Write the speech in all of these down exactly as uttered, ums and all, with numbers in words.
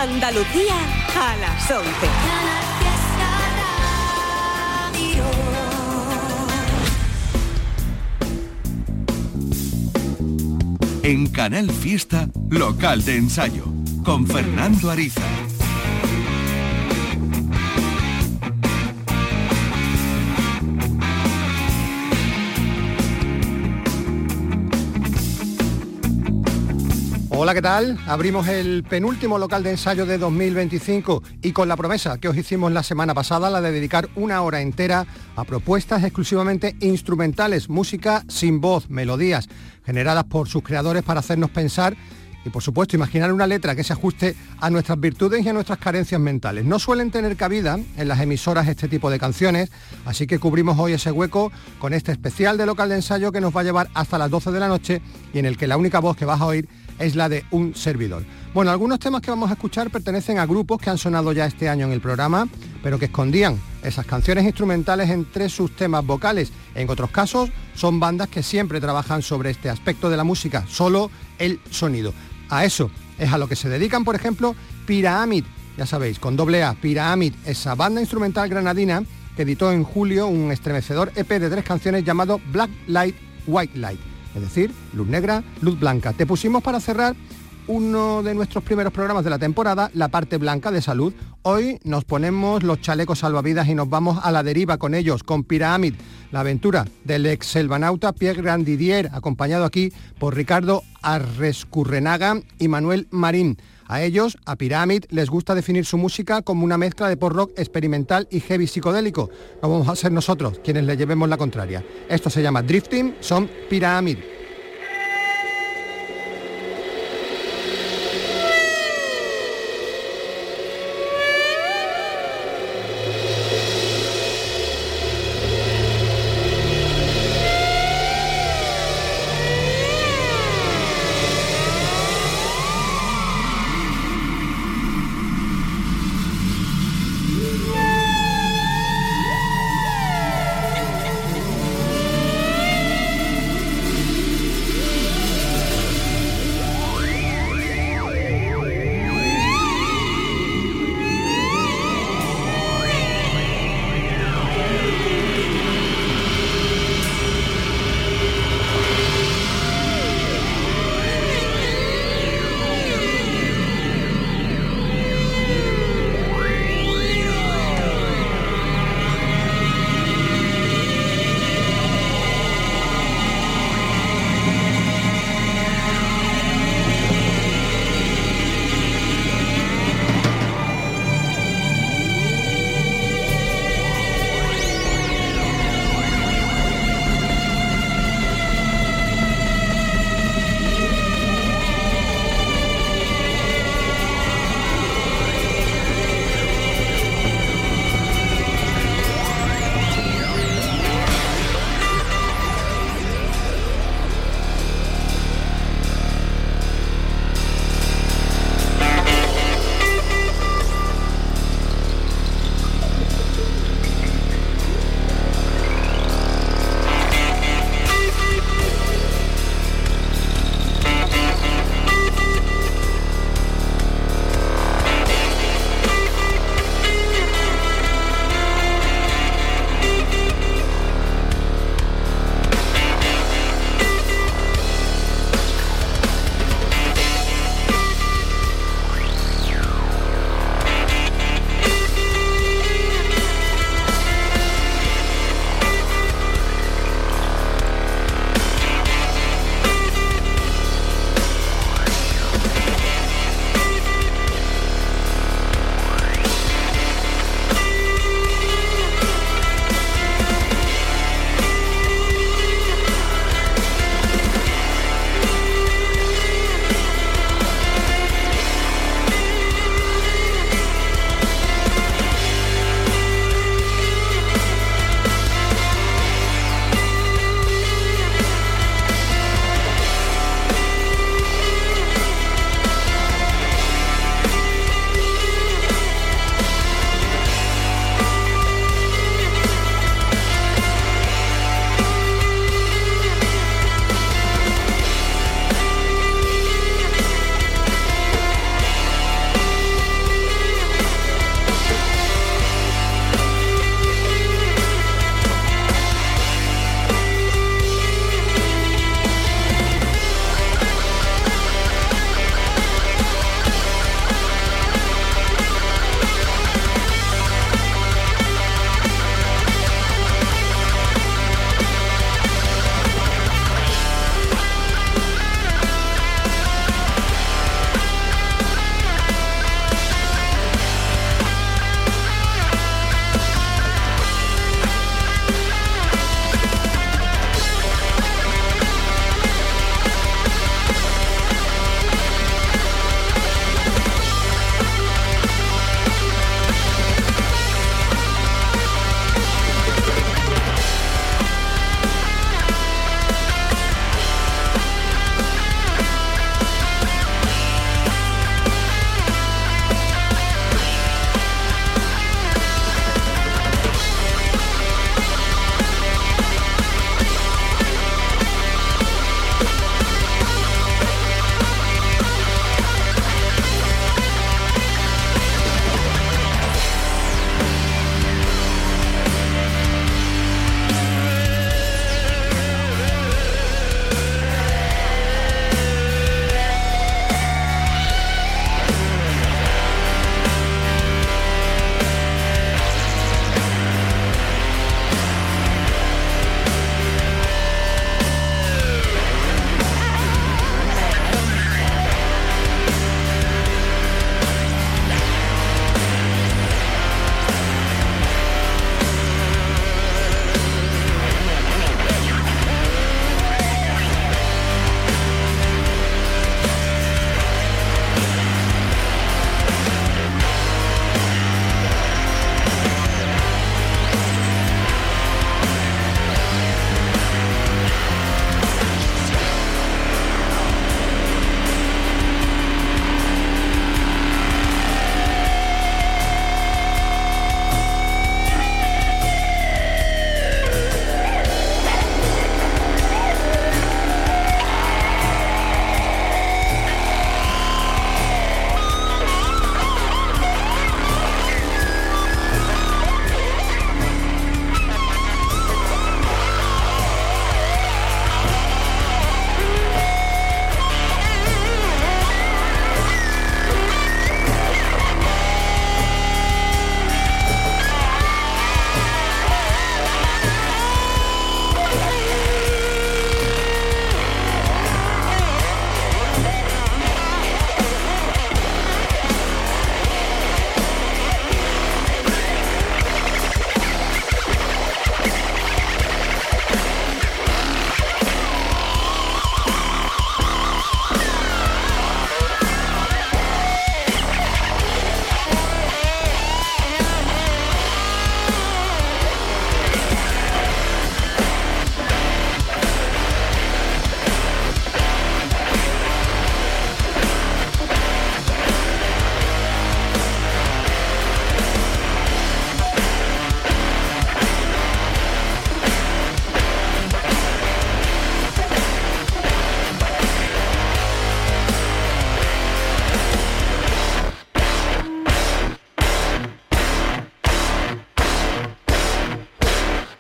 Andalucía a las once. En Canal Fiesta, local de ensayo, con Fernando Ariza. Hola, ¿qué tal? Abrimos el penúltimo local de ensayo de dos mil veinticinco y con la promesa que os hicimos la semana pasada, la de dedicar una hora entera a propuestas exclusivamente instrumentales, música sin voz, melodías generadas por sus creadores para hacernos pensar y, por supuesto, imaginar una letra que se ajuste a nuestras virtudes y a nuestras carencias mentales. No suelen tener cabida en las emisoras este tipo de canciones, así que cubrimos hoy ese hueco con este especial de local de ensayo que nos va a llevar hasta las doce de la noche y en el que la única voz que vas a oír es la de un servidor. Bueno, algunos temas que vamos a escuchar pertenecen a grupos que han sonado ya este año en el programa, pero que escondían esas canciones instrumentales entre sus temas vocales. En otros casos, son bandas que siempre trabajan sobre este aspecto de la música, solo el sonido. A eso es a lo que se dedican, por ejemplo, Pyramid, ya sabéis, con doble A, Pyramid, esa banda instrumental granadina que editó en julio un estremecedor E P de tres canciones llamado Black Light, White Light. Es decir, luz negra, luz blanca. Te pusimos para cerrar uno de nuestros primeros programas de la temporada, la parte blanca de Salud. Hoy nos ponemos los chalecos salvavidas y nos vamos a la deriva con ellos, con Pyramid, la aventura del ex selvanauta Pierre Grandidier, acompañado aquí por Ricardo Arrescurrenaga y Manuel Marín. A ellos, a Pyramid, les gusta definir su música como una mezcla de pop rock experimental y heavy psicodélico. No vamos a ser nosotros quienes le llevemos la contraria. Esto se llama Drifting, son Pyramid.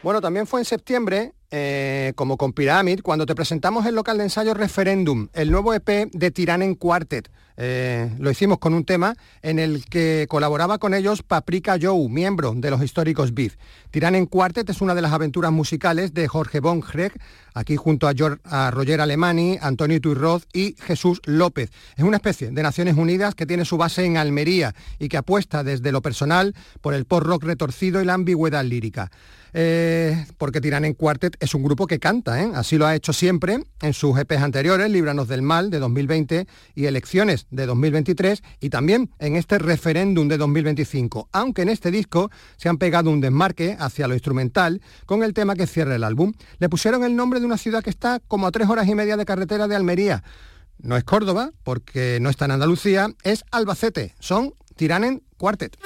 Bueno, también fue en septiembre, eh, como con Pyramid, cuando te presentamos el local de ensayo Referendum, el nuevo E P de Tyranhen Quartet. Eh, lo hicimos con un tema en el que colaboraba con ellos Paprika Joe, miembro de los históricos Beef. Tyranhen Quartet es una de las aventuras musicales de Jorge von Greg, aquí junto a, George, a Roger Alemany, Antonio Iturroz y Jesús López. Es una especie de Naciones Unidas que tiene su base en Almería y que apuesta desde lo personal por el post-rock retorcido y la ambigüedad lírica. Eh, porque Tyranhen Quartet es un grupo que canta, ¿eh? Así lo ha hecho siempre en sus E Pes anteriores, Líbranos del Mal de dos mil veinte y Elecciones de dos mil veintitrés, y también en este Referéndum de dos mil veinticinco, aunque en este disco se han pegado un desmarque hacia lo instrumental con el tema que cierra el álbum. Le pusieron el nombre de una ciudad que está como a tres horas y media de carretera de Almería. No es Córdoba, porque no está en Andalucía, es Albacete. Son Tyranhen Quartet.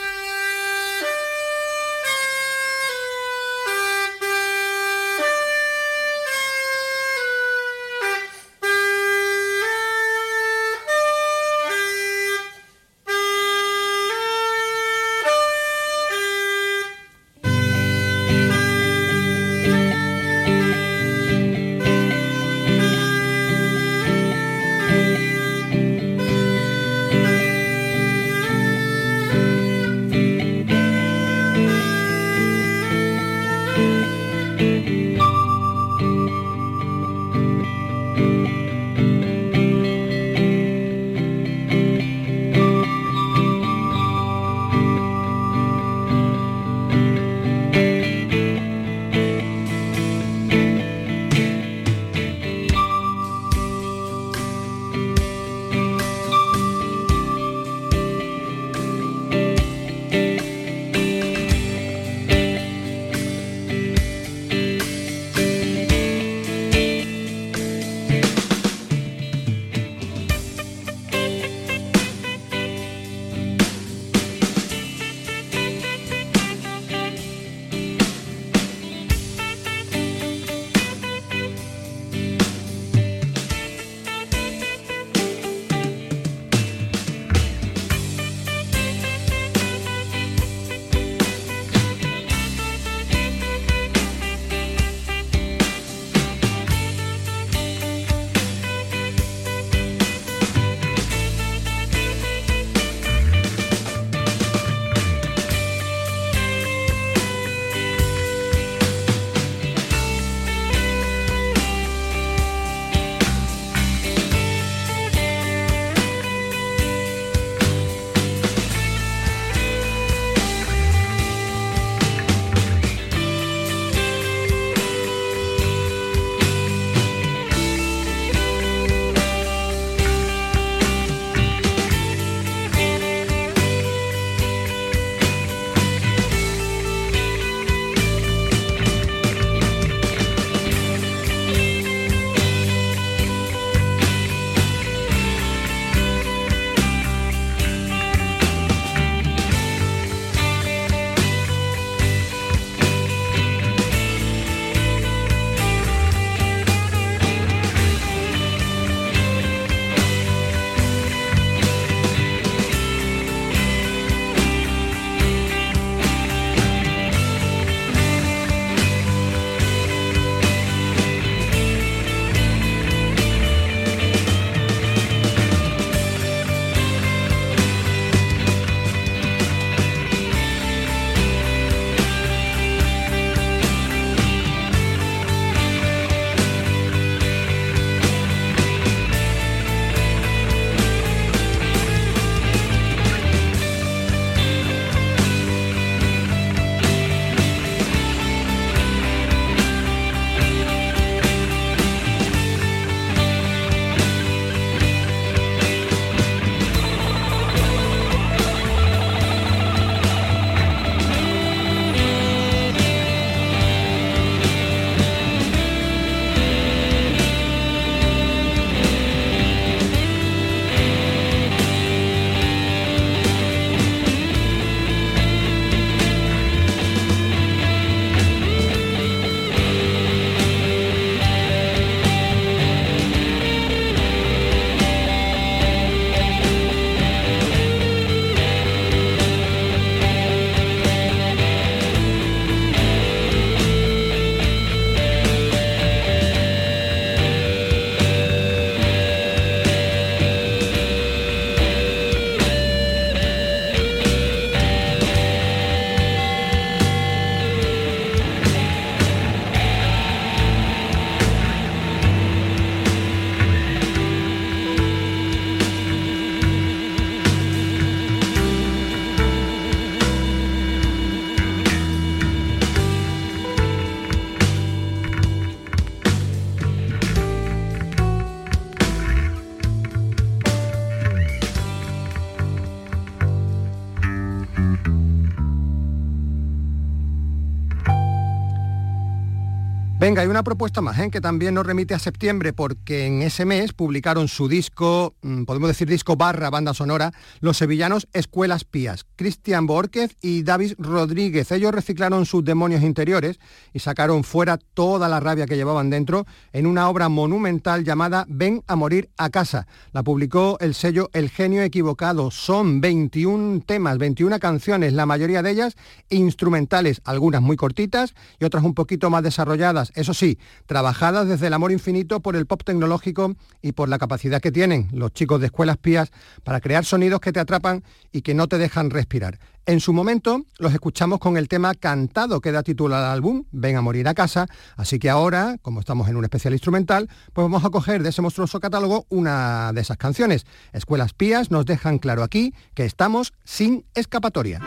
Venga, hay una propuesta más, ¿eh? que también nos remite a septiembre, porque en ese mes publicaron su disco, podemos decir disco barra banda sonora, los sevillanos Escuelas Pías, Cristian Borquez y David Rodríguez. Ellos reciclaron sus demonios interiores y sacaron fuera toda la rabia que llevaban dentro en una obra monumental llamada Ven a morir a casa. La publicó el sello El Genio Equivocado. Son veintiún temas, veintiuna canciones, la mayoría de ellas instrumentales, algunas muy cortitas y otras un poquito más desarrolladas. Eso sí, trabajadas desde el amor infinito por el pop tecnológico y por la capacidad que tienen los chicos de Escuelas Pías para crear sonidos que te atrapan y que no te dejan respirar. En su momento los escuchamos con el tema cantado que da título al álbum, Ven a morir a casa, así que ahora, como estamos en un especial instrumental, pues vamos a coger de ese monstruoso catálogo una de esas canciones. Escuelas Pías nos dejan claro aquí que estamos sin escapatoria.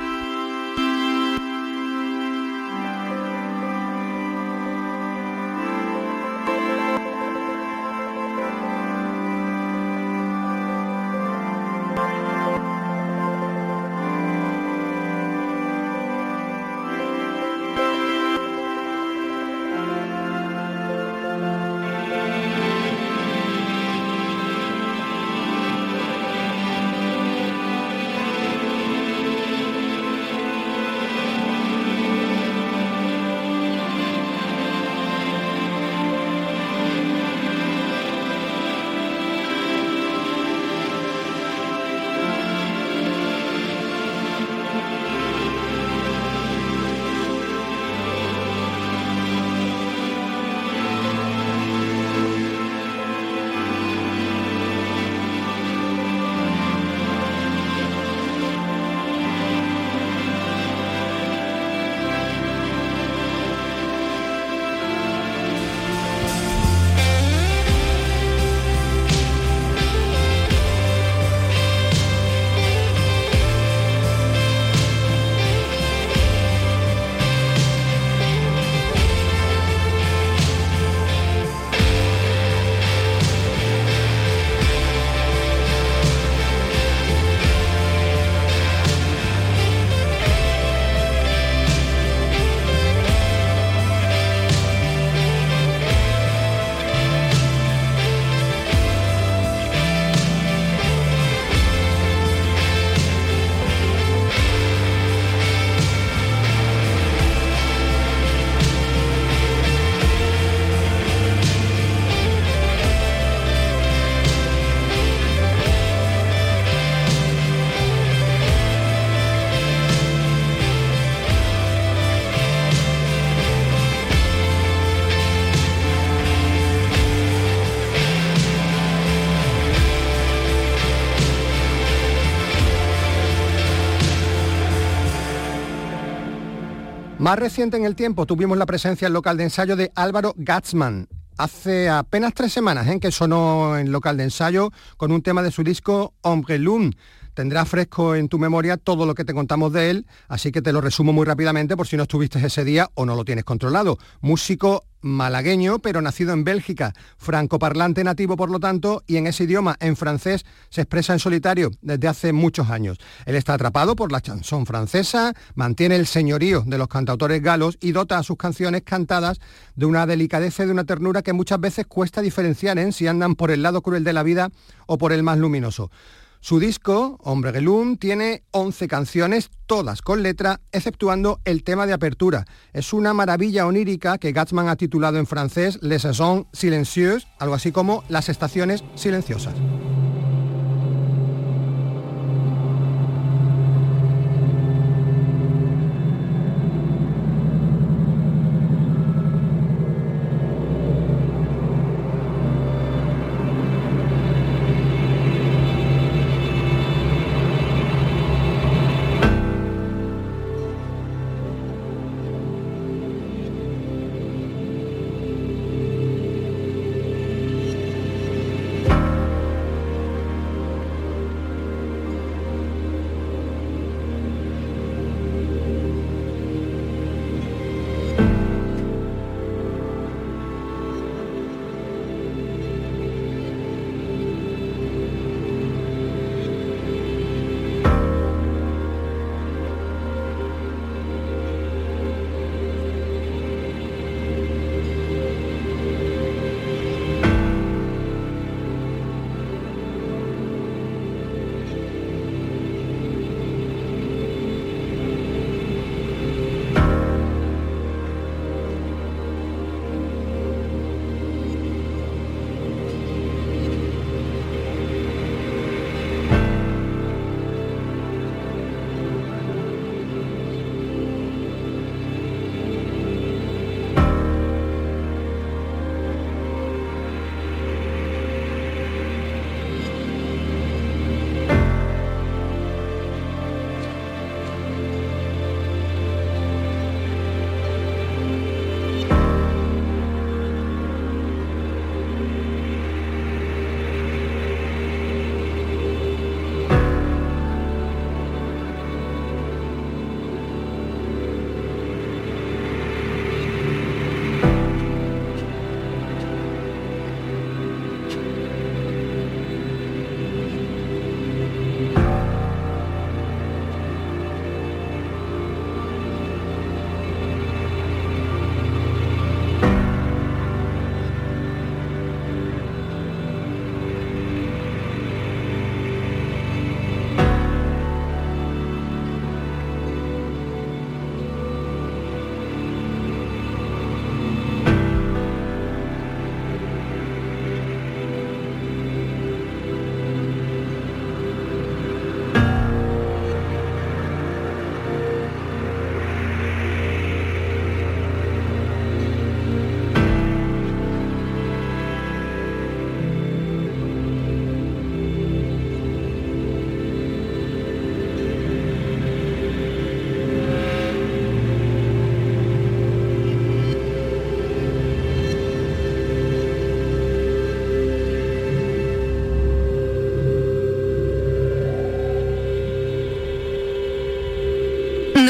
Más reciente en el tiempo tuvimos la presencia en local de ensayo de Álvaro Gatzman. Hace apenas tres semanas en ¿eh? que sonó en local de ensayo con un tema de su disco Hombre Lune. Tendrás fresco en tu memoria todo lo que te contamos de él, así que te lo resumo muy rápidamente por si no estuviste ese día o no lo tienes controlado. Músico malagueño, pero nacido en Bélgica, francoparlante nativo por lo tanto, y en ese idioma, en francés, se expresa en solitario desde hace muchos años. Él está atrapado por la chanson francesa, mantiene el señorío de los cantautores galos y dota a sus canciones cantadas de una delicadeza y de una ternura que muchas veces cuesta diferenciar en si andan por el lado cruel de la vida o por el más luminoso. Su disco, Hombre Gelum, tiene once canciones, todas con letra, exceptuando el tema de apertura. Es una maravilla onírica que Gatzman ha titulado en francés Les Saisons Silencieuses, algo así como Las Estaciones Silenciosas.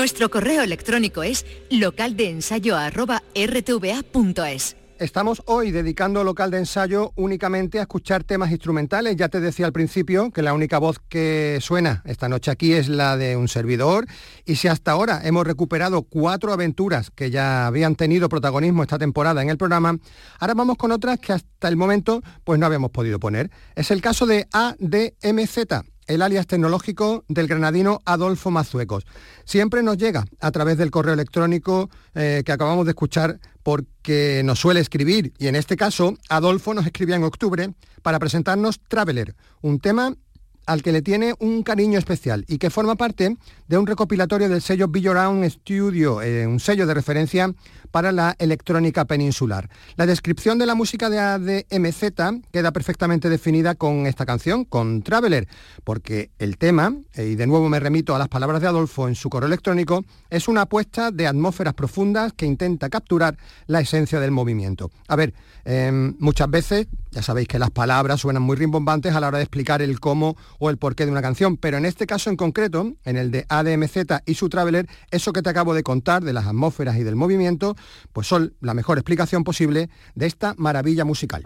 Nuestro correo electrónico es localdeensayo arroba r t v a punto es. Estamos hoy dedicando Local de Ensayo únicamente a escuchar temas instrumentales. Ya te decía al principio que la única voz que suena esta noche aquí es la de un servidor, y si hasta ahora hemos recuperado cuatro aventuras que ya habían tenido protagonismo esta temporada en el programa, ahora vamos con otras que hasta el momento pues no habíamos podido poner. Es el caso de A D M Z, el alias tecnológico del granadino Adolfo Mazuecos. Siempre nos llega a través del correo electrónico eh, que acabamos de escuchar, porque nos suele escribir, y en este caso Adolfo nos escribía en octubre para presentarnos Traveler, un tema al que le tiene un cariño especial y que forma parte de un recopilatorio del sello Billoround Studio, eh, un sello de referencia para la electrónica peninsular. La descripción de la música de A D M Z queda perfectamente definida con esta canción, con Traveler, porque el tema, eh, y de nuevo me remito a las palabras de Adolfo en su correo electrónico, es una apuesta de atmósferas profundas que intenta capturar la esencia del movimiento. A ver, eh, muchas veces, ya sabéis que las palabras suenan muy rimbombantes a la hora de explicar el cómo o el porqué de una canción, pero en este caso en concreto, en el de A D M Z y su Traveler, eso que te acabo de contar de las atmósferas y del movimiento, pues son la mejor explicación posible de esta maravilla musical.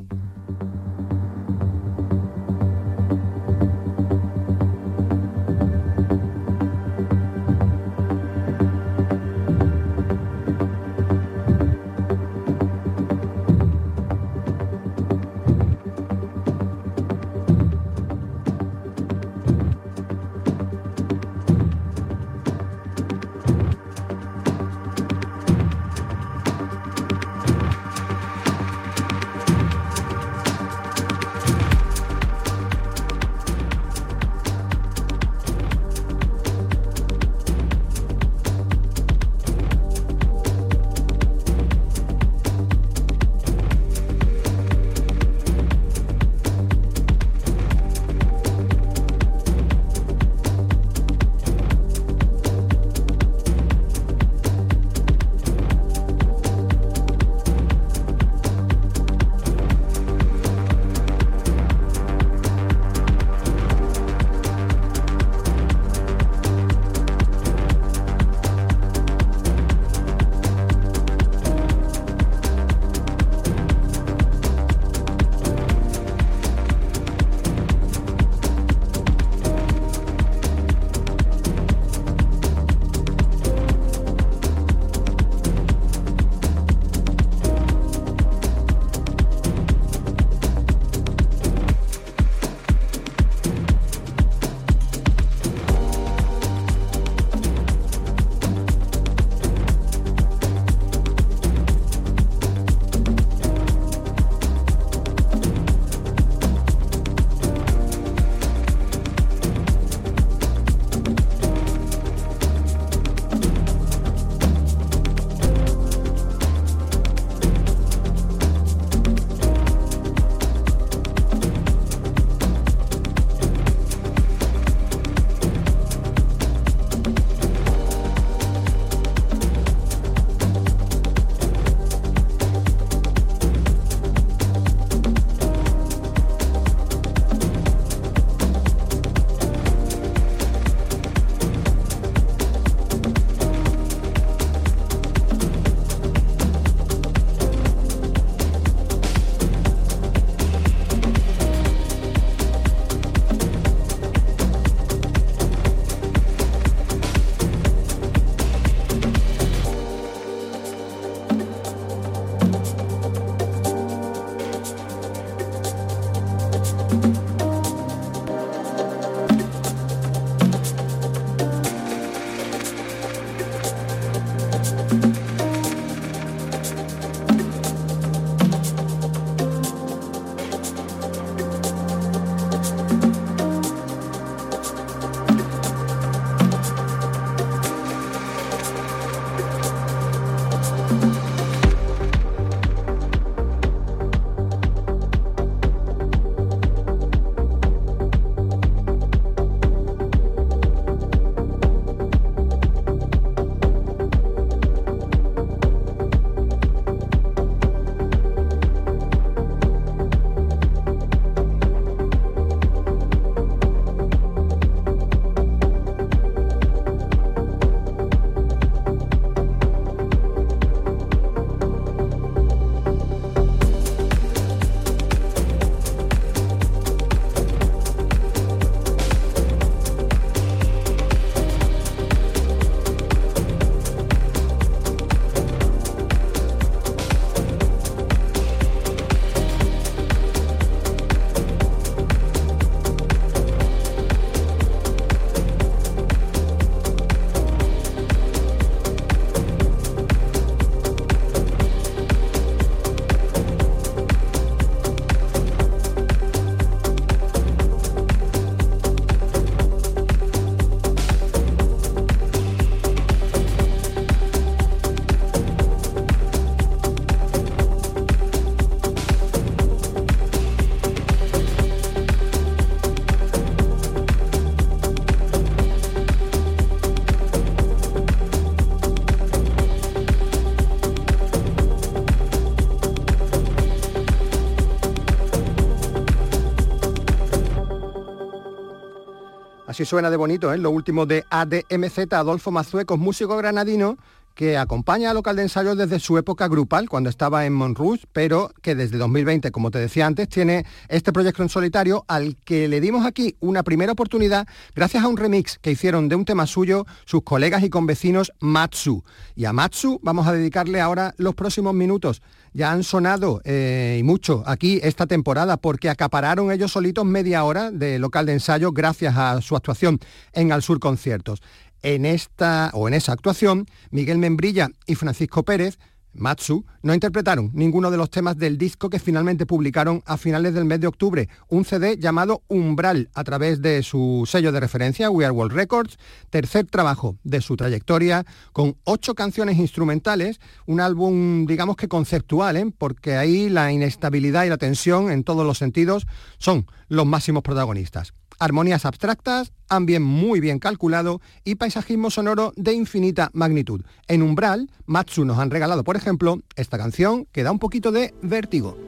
Así suena de bonito, ¿eh? Lo último de A D M Z, Adolfo Mazuecos, músico granadino, que acompaña a Local de Ensayo desde su época grupal, cuando estaba en Montrouge, pero que desde dos mil veinte, como te decía antes, tiene este proyecto en solitario al que le dimos aquí una primera oportunidad gracias a un remix que hicieron de un tema suyo sus colegas y convecinos Matsu. Y a Matsu vamos a dedicarle ahora los próximos minutos. Ya han sonado eh, y mucho aquí esta temporada porque acapararon ellos solitos media hora de Local de Ensayo gracias a su actuación en Al Sur Conciertos. En esta o en esa actuación, Miguel Membrilla y Francisco Pérez, Matsu, no interpretaron ninguno de los temas del disco que finalmente publicaron a finales del mes de octubre, un C D llamado Umbral, a través de su sello de referencia, We Are World Records, tercer trabajo de su trayectoria, con ocho canciones instrumentales, un álbum, digamos que conceptual, ¿eh? Porque ahí la inestabilidad y la tensión, en todos los sentidos, son los máximos protagonistas. Armonías abstractas, ambiente muy bien calculado y paisajismo sonoro de infinita magnitud. En Umbral, Matsu nos han regalado, por ejemplo, esta canción que da un poquito de vértigo.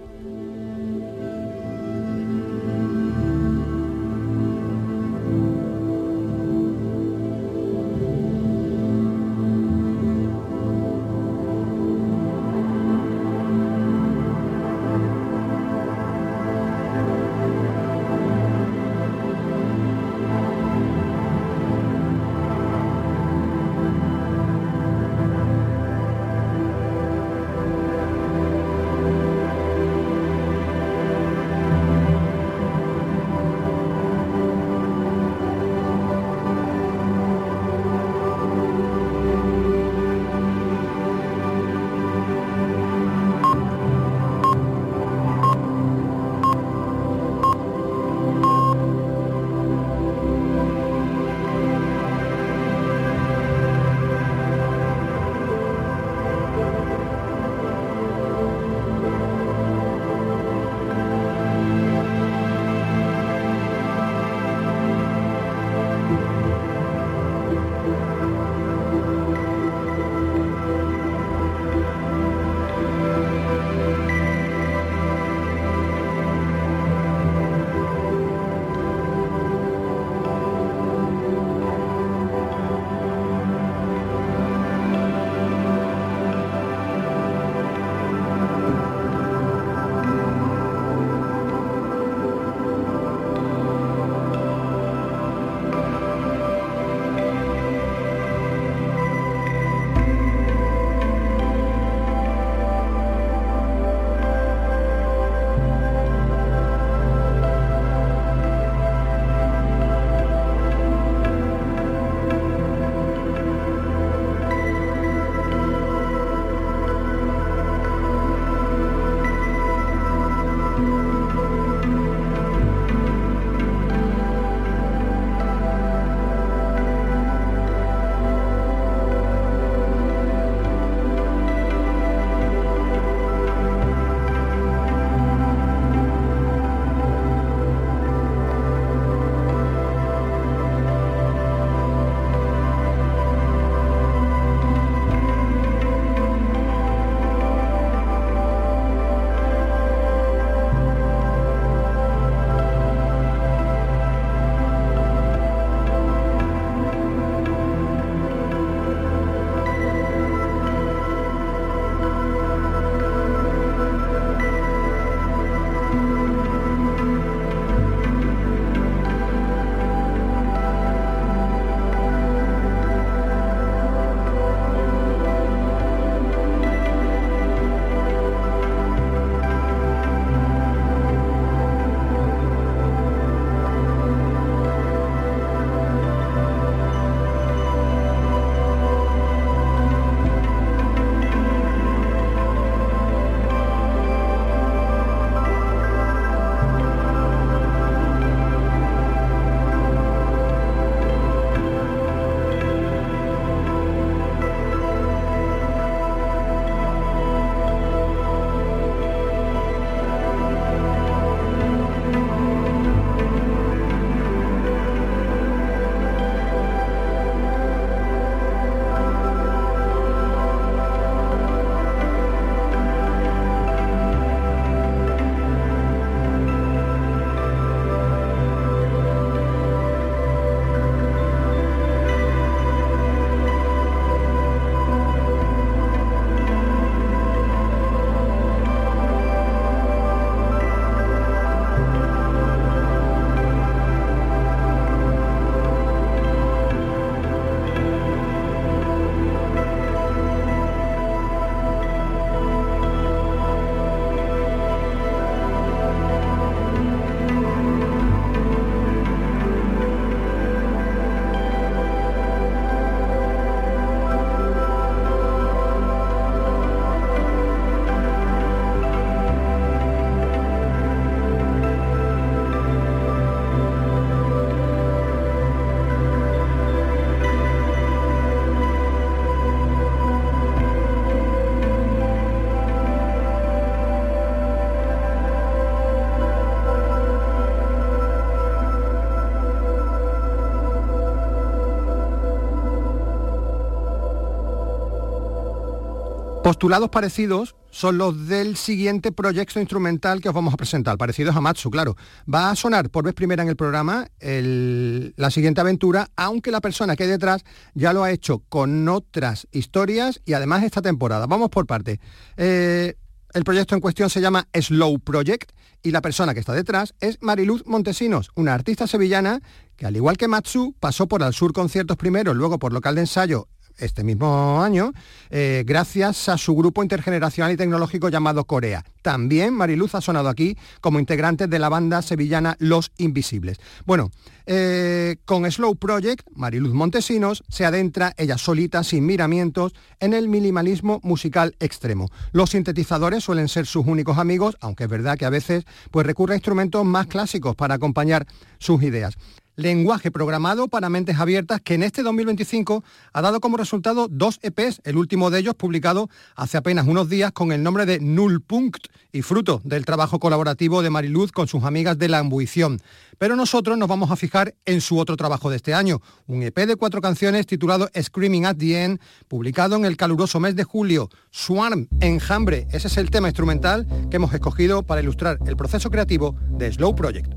Postulados parecidos son los del siguiente proyecto instrumental que os vamos a presentar, parecidos a Matsu, claro. Va a sonar por vez primera en el programa el, la siguiente aventura, aunque la persona que hay detrás ya lo ha hecho con otras historias y además esta temporada. Vamos por partes. Eh, el proyecto en cuestión se llama Slow Project y la persona que está detrás es Mariluz Montesinos, una artista sevillana que, al igual que Matsu, pasó por Al Sur Conciertos primero, luego por Local de Ensayo este mismo año, eh, gracias a su grupo intergeneracional y tecnológico llamado Corea. También Mariluz ha sonado aquí como integrante de la banda sevillana Los Invisibles. Bueno, eh, con Slow Project, Mariluz Montesinos se adentra ella solita, sin miramientos, en el minimalismo musical extremo. Los sintetizadores suelen ser sus únicos amigos, aunque es verdad que a veces pues, recurre a instrumentos más clásicos para acompañar sus ideas. Lenguaje programado para mentes abiertas que en este dos mil veinticinco ha dado como resultado dos E Pes, el último de ellos publicado hace apenas unos días con el nombre de Nullpunkt y fruto del trabajo colaborativo de Mariluz con sus amigas de La Ambuición. Pero nosotros nos vamos a fijar en su otro trabajo de este año, un E Pe de cuatro canciones titulado Screaming at the End, publicado en el caluroso mes de julio. Swarm, Enjambre, ese es el tema instrumental que hemos escogido para ilustrar el proceso creativo de Slow Project.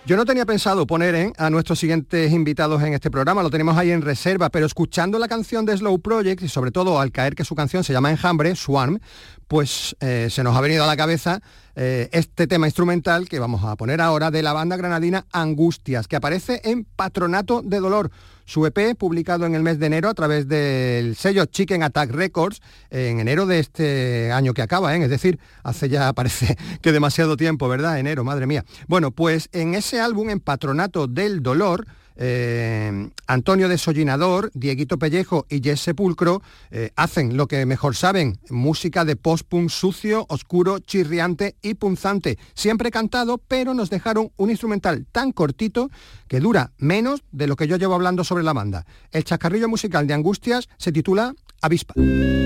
Yo no tenía pensado poner ¿eh? a nuestros siguientes invitados en este programa, lo tenemos ahí en reserva, pero escuchando la canción de Slow Project y sobre todo al caer que su canción se llama Enjambre, Swarm, pues eh, se nos ha venido a la cabeza eh, este tema instrumental que vamos a poner ahora de la banda granadina Angustias, que aparece en Patronato de Dolor, su E P publicado en el mes de enero a través del sello Chicken Attack Records en enero de este año que acaba, ¿eh? Es decir, hace ya parece que demasiado tiempo, ¿verdad? Enero, madre mía. Bueno, pues en ese álbum, en Patronato del Dolor, Eh, Antonio Desollinador, Dieguito Pellejo y Jess Sepulcro eh, hacen lo que mejor saben, música de post-punk sucio, oscuro, chirriante y punzante, siempre cantado, pero nos dejaron un instrumental tan cortito que dura menos de lo que yo llevo hablando sobre la banda. El chascarrillo musical de Angustias se titula Avispa.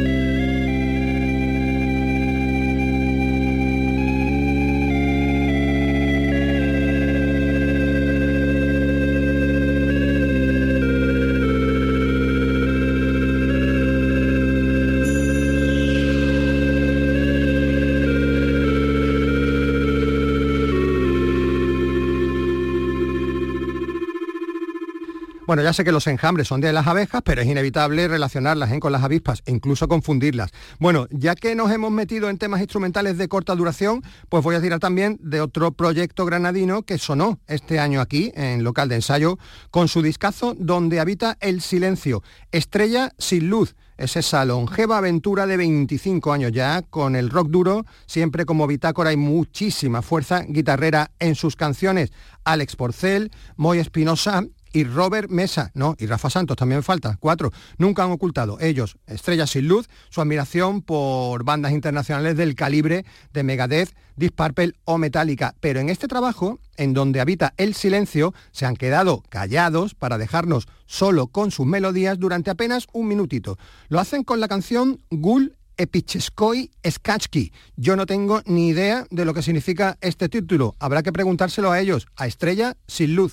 Bueno, ya sé que los enjambres son de las abejas, pero es inevitable relacionarlas ¿eh? con las avispas e incluso confundirlas. Bueno, ya que nos hemos metido en temas instrumentales de corta duración, pues voy a tirar también de otro proyecto granadino que sonó este año aquí, en Local de Ensayo, con su discazo Donde habita el silencio, Estrella sin luz. Es esa longeva aventura de veinticinco años ya, con el rock duro, siempre como bitácora y muchísima fuerza guitarrera en sus canciones. Alex Porcel, Moy Espinosa y Robert Mesa, no, y Rafa Santos también falta, cuatro, nunca han ocultado ellos, Estrellas sin luz, su admiración por bandas internacionales del calibre de Megadeth, Deep Purple o Metallica, pero en este trabajo, en Donde habita el silencio, se han quedado callados para dejarnos solo con sus melodías durante apenas un minutito. Lo hacen con la canción Gul Epicheskoi Skachki. Yo no tengo ni idea de lo que significa este título, habrá que preguntárselo a ellos, a Estrella sin luz.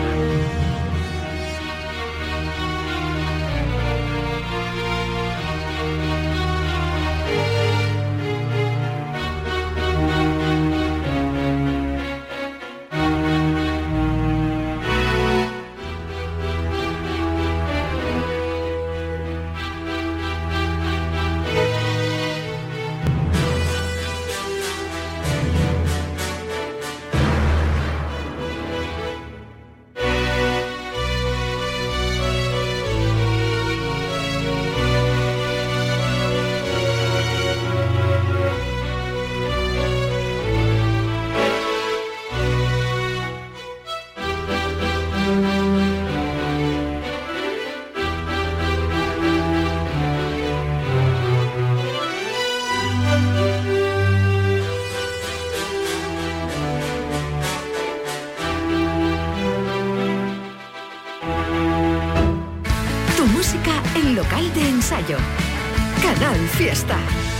Local de Ensayo. Canal Fiesta.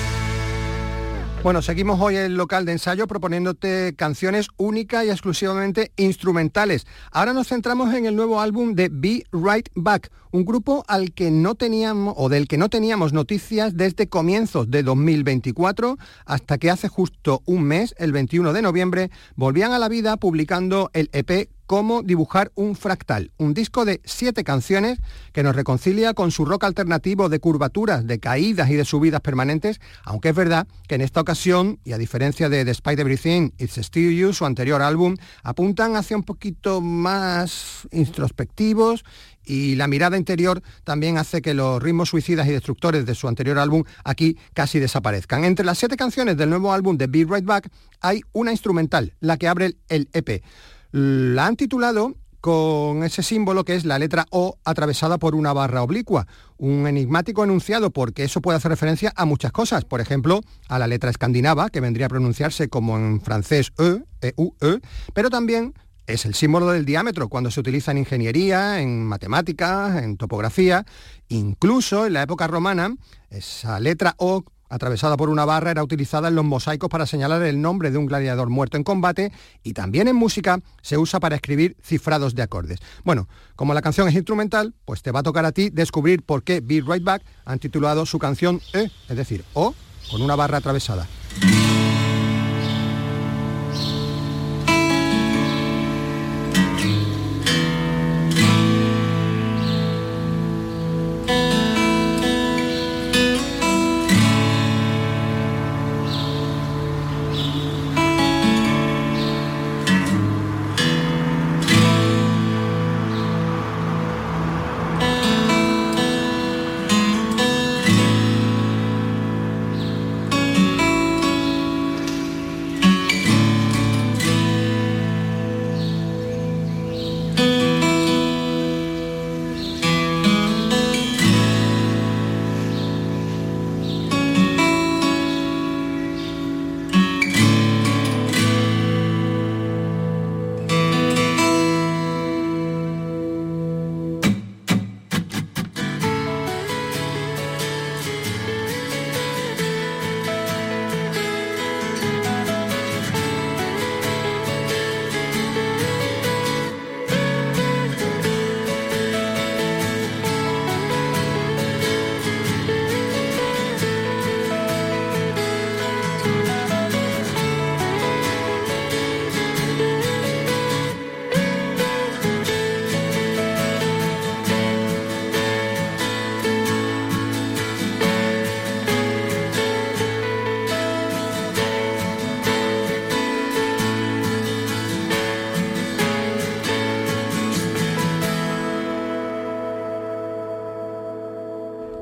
Bueno, seguimos hoy en Local de Ensayo proponiéndote canciones únicas y exclusivamente instrumentales. Ahora nos centramos en el nuevo álbum de Be Right Back, un grupo al que no teníamos o del que no teníamos noticias desde comienzos de dos mil veinticuatro hasta que hace justo un mes, el veintiuno de noviembre, volvían a la vida publicando el E P Cómo dibujar un fractal, un disco de siete canciones que nos reconcilia con su rock alternativo de curvaturas, de caídas y de subidas permanentes, aunque es verdad que en esta ocasión, y a diferencia de Despite Everything, It's Still You, su anterior álbum, apuntan hacia un poquito más introspectivos y la mirada interior también hace que los ritmos suicidas y destructores de su anterior álbum aquí casi desaparezcan. Entre las siete canciones del nuevo álbum de Be Right Back hay una instrumental, la que abre el E P. La han titulado con ese símbolo que es la letra O atravesada por una barra oblicua, un enigmático enunciado porque eso puede hacer referencia a muchas cosas, por ejemplo, a la letra escandinava, que vendría a pronunciarse como en francés E, E U E, pero también es el símbolo del diámetro cuando se utiliza en ingeniería, en matemáticas, en topografía, incluso en la época romana, esa letra O atravesada por una barra era utilizada en los mosaicos para señalar el nombre de un gladiador muerto en combate y también en música se usa para escribir cifrados de acordes. Bueno, como la canción es instrumental, pues te va a tocar a ti descubrir por qué Be Right Back han titulado su canción E, es decir, O, con una barra atravesada.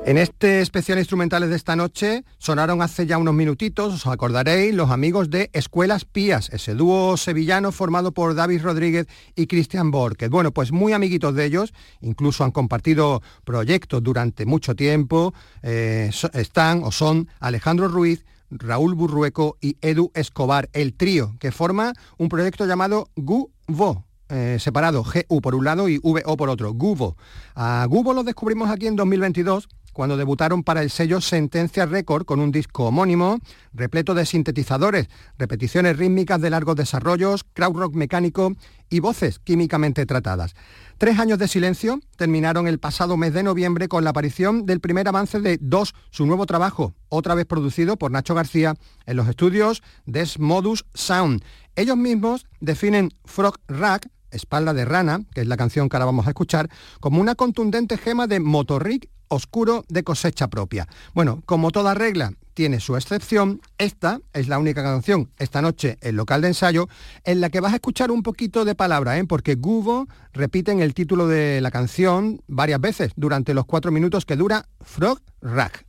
En este especial Instrumentales de esta noche sonaron hace ya unos minutitos, os acordaréis, los amigos de Escuelas Pías, ese dúo sevillano formado por David Rodríguez y Cristian Borquez. Bueno, pues muy amiguitos de ellos, incluso han compartido proyectos durante mucho tiempo, eh, están o son Alejandro Ruiz, Raúl Burrueco y Edu Escobar, el trío que forma un proyecto llamado Guvo. Eh, separado, G U por un lado y V O por otro, Guvo. A Guvo los descubrimos aquí en dos mil veintidós, cuando debutaron para el sello Sentencia Record con un disco homónimo, repleto de sintetizadores, repeticiones rítmicas de largos desarrollos, crowd rock mecánico y voces químicamente tratadas. Tres años de silencio terminaron el pasado mes de noviembre con la aparición del primer avance de Dos, su nuevo trabajo, otra vez producido por Nacho García en los estudios Desmodus Sound. Ellos mismos definen Frog Rack, espalda de rana, que es la canción que ahora vamos a escuchar, como una contundente gema de motorrick oscuro de cosecha propia. Bueno, como toda regla tiene su excepción, esta es la única canción esta noche en Local de Ensayo en la que vas a escuchar un poquito de palabra, ¿eh? Porque Guvo repiten el título de la canción varias veces durante los cuatro minutos que dura Frog Rack.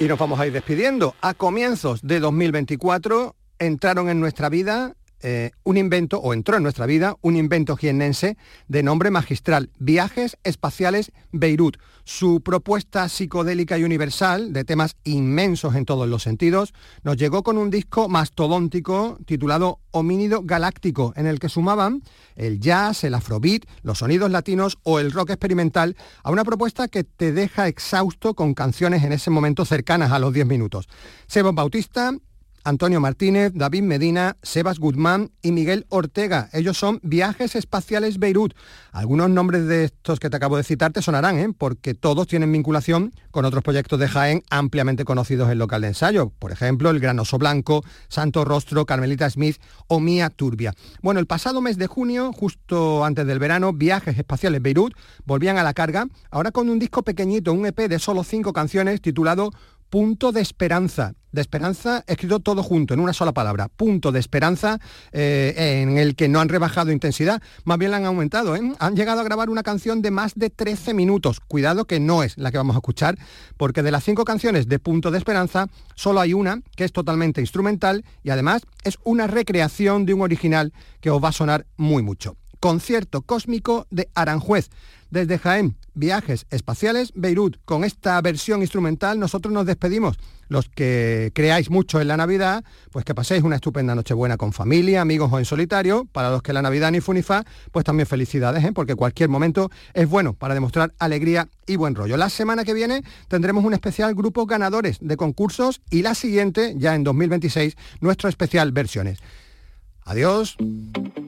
Y nos vamos a ir despidiendo. A comienzos de dos mil veinticuatro entraron en nuestra vida eh, un invento, o entró en nuestra vida, un invento jiennense de nombre magistral, Viajes Espaciales Beirut. Su propuesta psicodélica y universal, de temas inmensos en todos los sentidos, nos llegó con un disco mastodóntico titulado Homínido Galáctico, en el que sumaban el jazz, el afrobeat, los sonidos latinos o el rock experimental a una propuesta que te deja exhausto con canciones en ese momento cercanas a los diez minutos. Sebas Bautista, Antonio Martínez, David Medina, Sebas Guzmán y Miguel Ortega. Ellos son Viajes Espaciales Beirut. Algunos nombres de estos que te acabo de citar te sonarán, ¿eh? Porque todos tienen vinculación con otros proyectos de Jaén ampliamente conocidos en local de ensayo. Por ejemplo, El Granoso Blanco, Santo Rostro, Carmelita Smith o Mía Turbia. Bueno, el pasado mes de junio, justo antes del verano, Viajes Espaciales Beirut volvían a la carga, ahora con un disco pequeñito, un E P de solo cinco canciones titulado Punto de Esperanza, de esperanza escrito todo junto, en una sola palabra, Punto de Esperanza, eh, en el que no han rebajado intensidad, más bien la han aumentado, ¿eh? Han llegado a grabar una canción de más de trece minutos, cuidado que no es la que vamos a escuchar, porque de las cinco canciones de Punto de Esperanza, solo hay una que es totalmente instrumental y además es una recreación de un original que os va a sonar muy mucho. Concierto Cósmico de Aranjuez. Desde Jaén, Viajes Espaciales Beirut. Con esta versión instrumental nosotros nos despedimos. Los que creáis mucho en la Navidad, pues que paséis una estupenda Nochebuena con familia, amigos o en solitario. Para los que la Navidad ni fu ni fa, pues también felicidades, ¿eh? Porque cualquier momento es bueno para demostrar alegría y buen rollo. La semana que viene tendremos un especial grupo ganadores de concursos y la siguiente, ya en dos mil veintiséis, nuestro especial versiones. Adiós.